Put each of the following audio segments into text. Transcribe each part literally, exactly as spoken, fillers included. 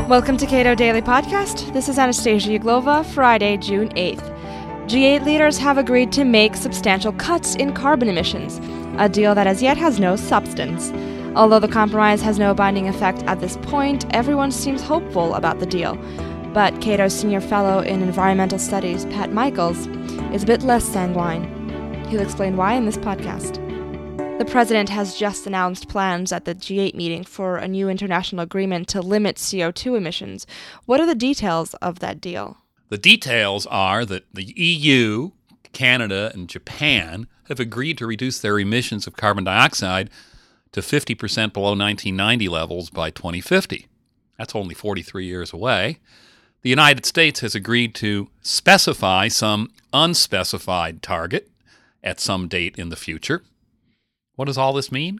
Welcome to Cato Daily Podcast. This is Anastasia Uglova, Friday, June eighth. G eight leaders have agreed to make substantial cuts in carbon emissions, a deal that as yet has no substance. Although the compromise has no binding effect at this point, everyone seems hopeful about the deal. But Cato's senior fellow in environmental studies, Pat Michaels, is a bit less sanguine. He'll explain why in this podcast. The president has just announced plans at the G eight meeting for a new international agreement to limit C O two emissions. What are the details of that deal? The details are that the E U, Canada, and Japan have agreed to reduce their emissions of carbon dioxide to fifty percent below nineteen ninety levels by twenty fifty. That's only forty-three years away. The United States has agreed to specify some unspecified target at some date in the future. What does all this mean?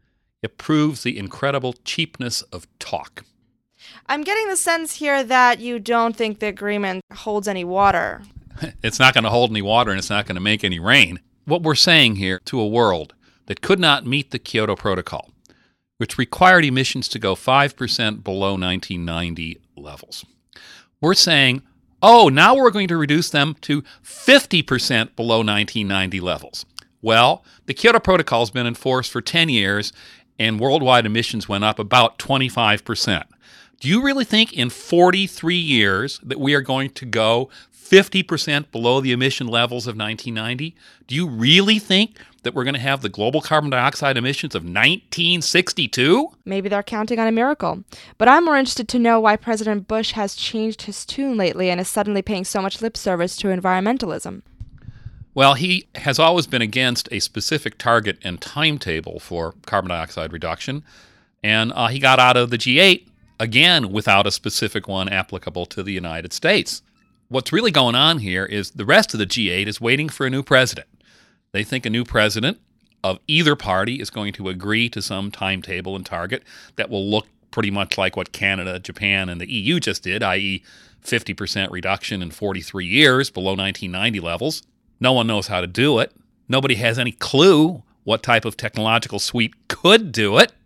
It proves the incredible cheapness of talk. I'm getting the sense here that you don't think the agreement holds any water. It's not going to hold any water and it's not going to make any rain. What we're saying here to a world that could not meet the Kyoto Protocol, which required emissions to go five percent below nineteen ninety levels. We're saying, oh, now we're going to reduce them to fifty percent below nineteen ninety levels. Well, the Kyoto Protocol has been enforced for ten years, and worldwide emissions went up about twenty-five percent. Do you really think in forty-three years that we are going to go fifty percent below the emission levels of nineteen ninety? Do you really think that we're going to have the global carbon dioxide emissions of nineteen sixty-two? Maybe they're counting on a miracle. But I'm more interested to know why President Bush has changed his tune lately and is suddenly paying so much lip service to environmentalism. Well, he has always been against a specific target and timetable for carbon dioxide reduction, and uh, he got out of the G eight, again, without a specific one applicable to the United States. What's really going on here is the rest of the G eight is waiting for a new president. They think a new president of either party is going to agree to some timetable and target that will look pretty much like what Canada, Japan, and the E U just did, that is fifty percent reduction in forty-three years below nineteen ninety levels. No one knows how to do it. Nobody has any clue what type of technological suite could do it.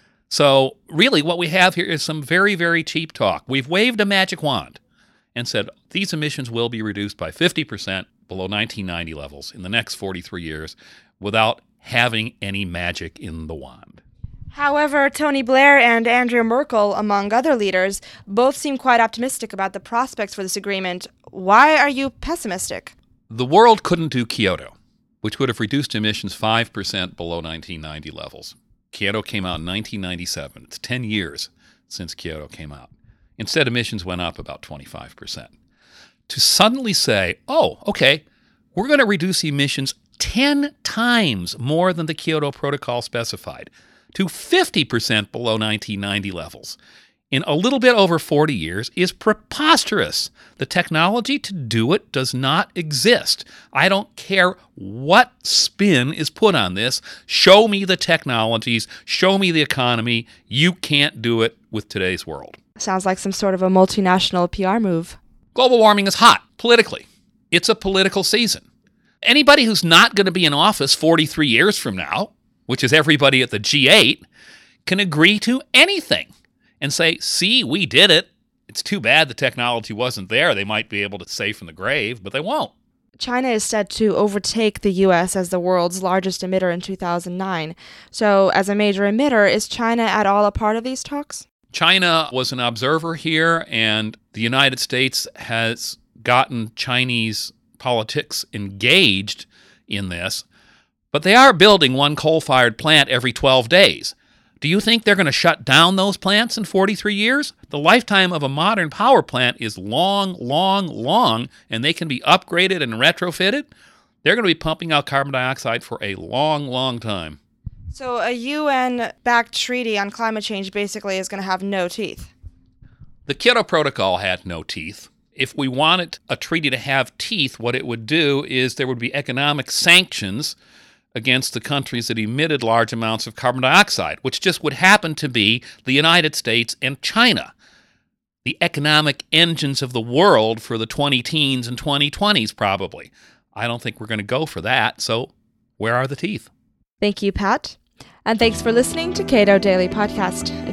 So really what we have here is some very, very cheap talk. We've waved a magic wand and said these emissions will be reduced by fifty percent below nineteen ninety levels in the next forty-three years without having any magic in the wand. However, Tony Blair and Angela Merkel, among other leaders, both seem quite optimistic about the prospects for this agreement. Why are you pessimistic? The world couldn't do Kyoto, which would have reduced emissions five percent below nineteen ninety levels. Kyoto came out in nineteen ninety-seven. It's ten years since Kyoto came out. Instead, emissions went up about twenty-five percent. To suddenly say, oh, okay, we're going to reduce emissions ten times more than the Kyoto Protocol specified, to fifty percent below nineteen ninety levels, in a little bit over forty years is preposterous. The technology to do it does not exist. I don't care what spin is put on this. Show me the technologies. Show me the economy. You can't do it with today's world. Sounds like some sort of a multinational P R move. Global warming is hot, politically. It's a political season. Anybody who's not going to be in office forty-three years from now, which is everybody at the G eight, can agree to anything and say, see, we did it. It's too bad the technology wasn't there. They might be able to say from the grave, but they won't. China is said to overtake the U S as the world's largest emitter in two thousand nine. So, as a major emitter, is China at all a part of these talks? China was an observer here, and the United States has gotten Chinese politics engaged in this. But they are building one coal-fired plant every twelve days. Do you think they're going to shut down those plants in forty-three years? The lifetime of a modern power plant is long, long, long, and they can be upgraded and retrofitted. They're going to be pumping out carbon dioxide for a long, long time. So a U N-backed treaty on climate change basically is going to have no teeth. The Kyoto Protocol had no teeth. If we wanted a treaty to have teeth, what it would do is there would be economic sanctions against the countries that emitted large amounts of carbon dioxide, which just would happen to be the United States and China, the economic engines of the world for the twenty-teens and twenty twenties, probably. I don't think we're going to go for that, so where are the teeth? Thank you, Pat. And thanks for listening to Cato Daily Podcast. If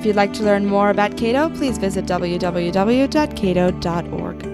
If you'd like to learn more about Cato, please visit w w w dot cato dot org.